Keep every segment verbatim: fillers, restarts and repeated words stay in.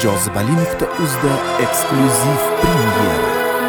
jozibali nuqta uzda eksklyuziv premyera.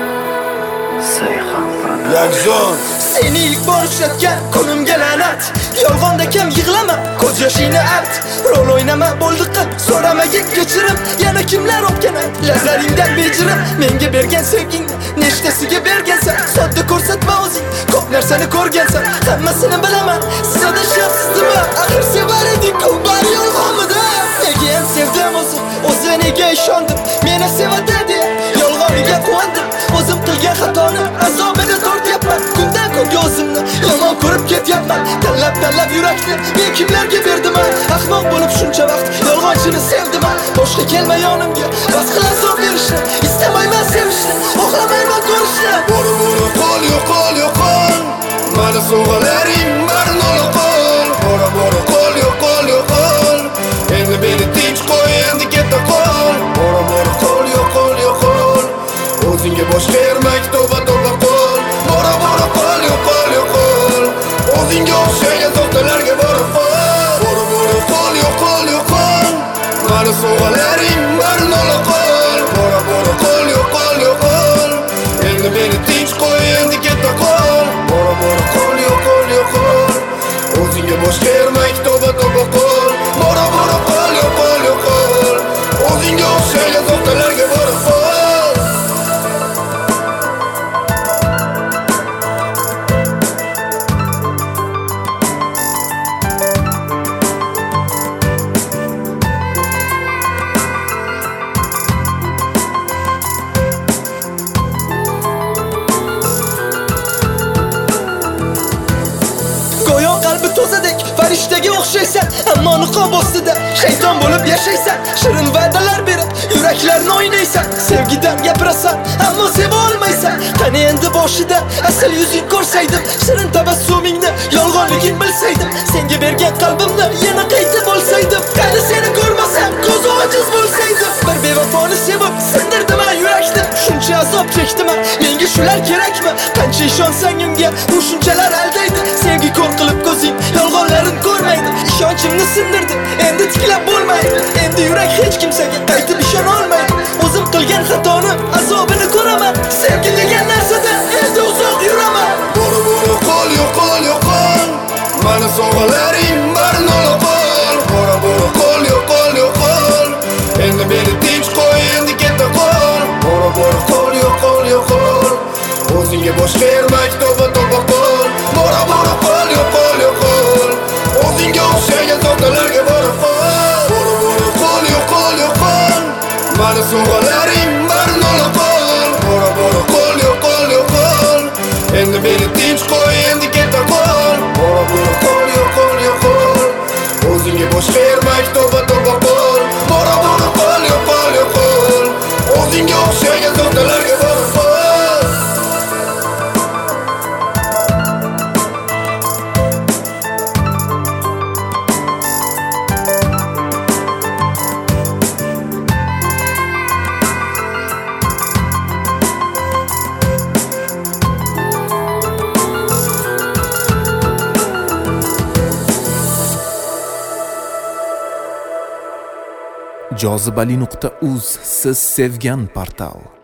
Yakzon Seni ilk bor uchratgan kunimga la'nat. Yolg'onda kam yig'lama, ko'z yoshingni art. Rol o'ynama, bo'ldi qil, so'ramaga kechirim. Yana kimlar o'pganay, lazaringdan bejirim. Menga bergan sevgingni nechtasiga bergansan? Sodda ko'rsatma o'zing, ko'p narsani ko'rgansan. Hammasini bilaman, siz adashyapsizmi? Axir sevar edik-ku, bari yolg'onmidi? Nega ham sevdim o'zim, o'zim nega ishondim? Meni sevadi, yolg'oniga quvondim. O'zim qilgan xatoni azobini tortyapman. Kundan kunga o'zimni yomon ko'rib ketyapman. Tanlab tanlab yurakni men kimlarga berdim? Ahmoq bo'lib shuncha vaqt yolg'onchini sevdim. Boshqa kelma yonimga, bas qil azob berishni. Istamayman sevishni, xohlamayman ko'rishni. Bora bora qol yo'qol yo'qol, mana sovg'alaring barini olaqol. Bora bora qol yo'qol yo'qol, endi meni tinch qo'y, endi keta qol. Bora bora qol yo'qol yo'qol, o'zingga bosh bermak to'ba to'ba qol. Bora bora qol yo'qol yo'qol, o'zingga o'xshagan to'xtalarga borib qol. Bora bora qol yo'qol yo'qol, mana sovg'alaring barini olaqol. Bora bora qol yo'qol yo'qol, endi meni tinch qo'y, endi keta qol. Bora bora qol yo'qol yo'qol, o'zingga bosh bermak to'ba to'ba qol. Bora bora qol yo'qol yo'qol, o'zingga o'xshagan to'xtalarga borib qol. Go'yo qalbi to'zadek farishtaga o'xshaysan, ammo niqob ostida shayton bo'lib yashaysan. Shirin va'dalar berib yuraklarni o'ynaysan. Sevgidan gapirasan, ammo seva olmaysan. Qani endi boshida asl yuzing ko'rsaydim, shirin tabassumingni yolg'onligin bilsaydim. Senga bergan qalbimni yana qaytib olsaydim. Qani seni ko'rmasam, ko'zi ojiz bo'lsaydim. Bir bevafoni sevib sindirdim yurakni. Shuncha azob chekdim, menga shular kerakmi? Qancha ishonsang unga, u shunchalar aldaydi. Sevgi ko'r qilib ko'zing yolg'onlarin ko'rmaydi. Ishonchimni sindirdi, endi tiklab bo'lmaydi. Endi yurak hech kimsaga qaytib ishona olmaydi. O'zim qilgan xatoni azobini ko'raman. Sevgi degan narsadan endi uzoq yuraman. Bora bora qol yo'qol yo'qol, mana sovg'alaring barini olaqol. Bora bora qol yo'qol yo'qol, endi meni tinch qo'y, endi keta qol. Bora bora qol yo'qol yo'qol, o'zingga bosh bermak to'ba to'ba qol. Bora bora qol yo'qol yo'qol, o'zingga o'xshagan to'xtalarga borib qol. Bora bora qol yo'qol yo'qol, mana sovg'alaring barini olaqol. Bora bora qol yo'qol yo'qol, endi meni tinch qo'y, endi keta qol. Bora bora qol yo'qol yo'qol, o'zingga bosh bermak to'ba to'ba qol. Bora bora qol yo'qol yo'qol, o'zingga o'xshagan to'xtalarga borib qol. jozibali nuqta uz siz sevgan portal.